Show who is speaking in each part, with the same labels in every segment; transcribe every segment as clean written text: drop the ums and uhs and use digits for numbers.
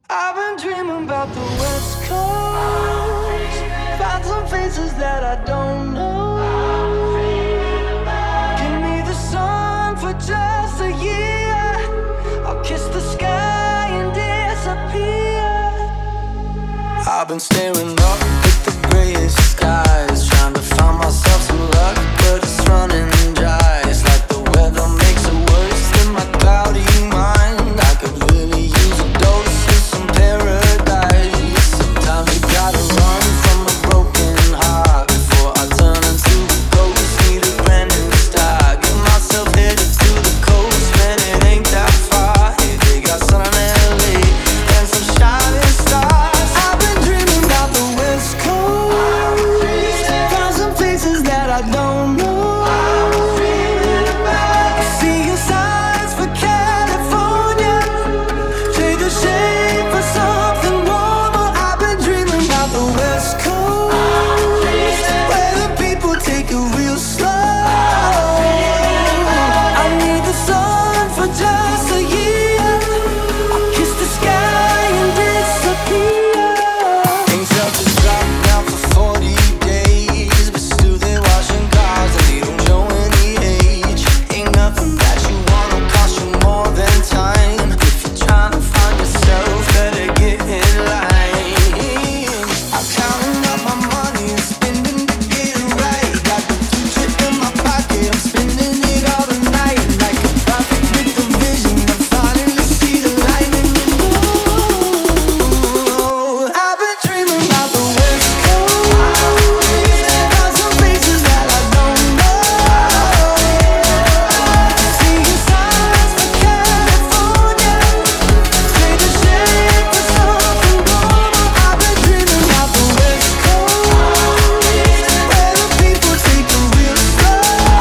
Speaker 1: I've been dreaming about the West Coast. Found some faces that I don't know. Give me the sun for just a year. I'll kiss the sky and disappear. I've been staring up at the grayest skies, trying to find myself some luck, but it's running dry. It's like the weather makes it worse than my cloudy mind. I could really use a dose of some paradise. Sometimes you gotta run from a broken heart before I turn into a ghost. Need a brand new start. Get myself headed to the coast, man, it ain't that far. Hey, they got sun in LA and some shining stars. I've been dreaming about the West Coast. Found some places that I don't know. Seeing signs for California. Trade the shade for something warmer. I've been dreaming about the West Coast, where the people take it real slow. I need the sun for just a year. I'll kiss the sky and disappear. Things have just dropped down for 40 days, but still they're washing cars and they don't show any age. Ain't nothing that you wanna cost you more than time. If you're trying to find yourself, better get in line. I'm counting up my money and spending to get it right. Got the future in my pocket, I'm spending it all the night. Like a prophet with a vision, I finally see the light in the moon. I've been dreaming about the West Coast. Found some places that I don't know. Seeing signs for California. Trade the shade for something warmer. I've been dreaming about the West Coast, where the people take it real slow.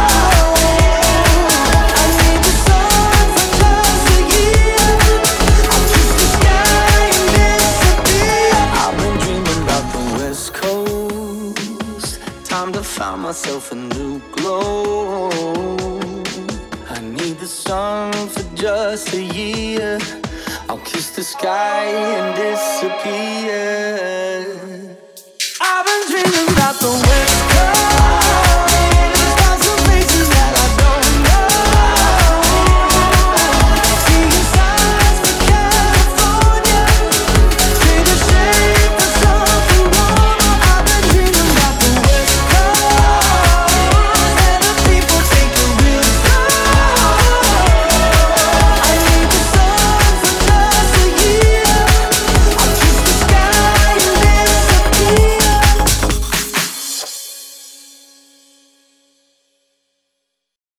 Speaker 1: I need the sun for just a year. I'll kiss the sky and disappear. I've been dreaming about the West Coast. Time to find myself a new glow. I need the sun for just a year. I'll kiss the sky and disappear. I've been dreaming about the West Coast.